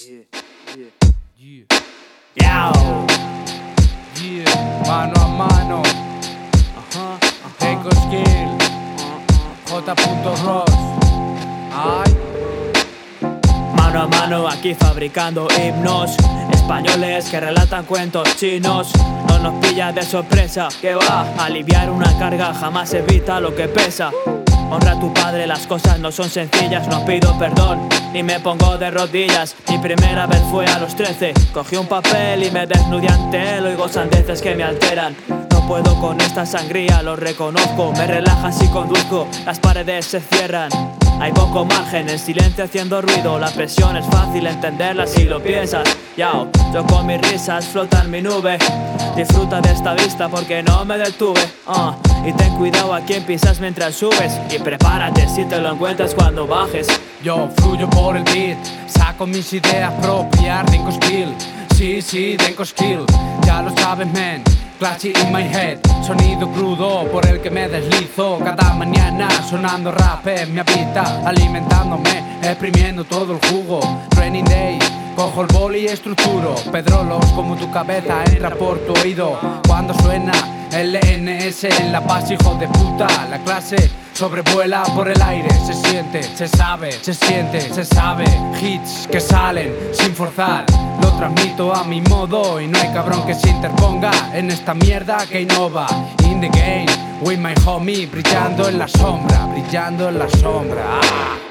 Yao. Mano a mano. Eco Skill. J. Ross. Ay. Mano a mano aquí fabricando himnos españoles que relatan cuentos chinos. No nos pilla de sorpresa, que va a aliviar una carga, jamás evita lo que pesa. Honra a tu padre, las cosas no son sencillas. No pido perdón, ni me pongo de rodillas. Mi primera vez fue a los 13. Cogí un papel y me desnudé ante él. Oigo sandeces que me alteran. No puedo con esta sangría, lo reconozco. Me relaja si conduzco, las paredes se cierran. Hay poco margen, el silencio haciendo ruido. La presión es fácil entenderla si lo piensas. Yao, yo con mis risas flota en mi nube. Disfruta de esta vista porque no me detuve. Y ten cuidado a quien pisas mientras subes. Y prepárate si te lo encuentras cuando bajes. Yo fluyo por el beat, saco mis ideas propias. Tengo skill, sí, tengo skill. Ya lo sabes, man. Classy in my head, sonido crudo por el que me deslizo cada mañana, sonando rap en mi habita, alimentándome, exprimiendo todo el jugo. Training day, cojo el boli y estructuro pedrolos como tu cabeza entra por tu oído. Cuando suena el LNS en la paz, hijo de puta, la clase sobrevuela por el aire. Se siente, se sabe, se siente, se sabe. Hits que salen sin forzar, lo transmito a mi modo y no hay cabrón que se interponga en esta mierda que innova. In the game, with my homie, brillando en la sombra, brillando en la sombra.